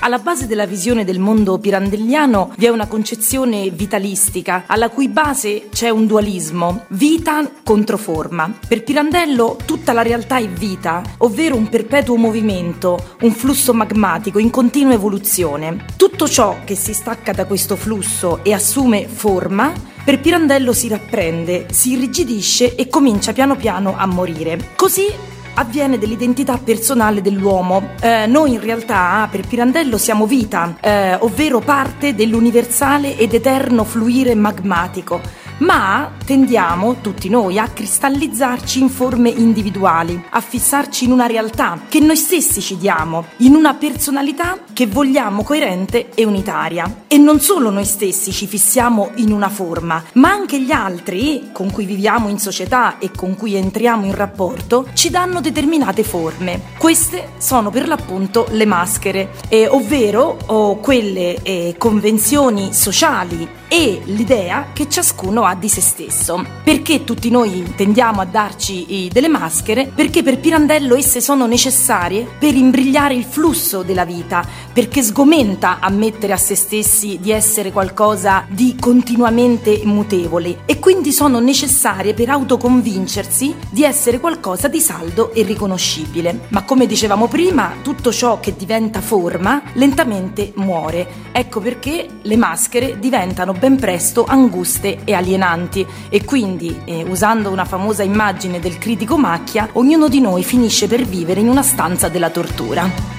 Alla base della visione del mondo pirandelliano vi è una concezione vitalistica, alla cui base c'è un dualismo, vita contro forma. Per Pirandello tutta la realtà è vita, ovvero un perpetuo movimento, un flusso magmatico in continua evoluzione. Tutto ciò che si stacca da questo flusso e assume forma, per Pirandello si rapprende, si irrigidisce e comincia piano piano a morire. Così avviene dell'identità personale dell'uomo. Noi in realtà per Pirandello siamo vita, ovvero parte dell'universale ed eterno fluire magmatico, ma tendiamo, tutti noi, a cristallizzarci in forme individuali, a fissarci in una realtà che noi stessi ci diamo, in una personalità che vogliamo coerente e unitaria. E non solo noi stessi ci fissiamo in una forma, ma anche gli altri con cui viviamo in società e con cui entriamo in rapporto ci danno determinate forme. Queste sono per l'appunto le maschere, ovvero quelle convenzioni sociali e l'idea che ciascuno ha di se stesso. Perché tutti noi tendiamo a darci delle maschere? Perché per Pirandello esse sono necessarie per imbrigliare il flusso della vita, perché sgomenta ammettere a se stessi di essere qualcosa di continuamente mutevole, e quindi sono necessarie per autoconvincersi di essere qualcosa di saldo e riconoscibile. Ma come dicevamo prima, tutto ciò che diventa forma lentamente muore. Ecco perché le maschere diventano ben presto anguste e alienanti, e quindi, usando una famosa immagine del critico Macchia, ognuno di noi finisce per vivere in una stanza della tortura.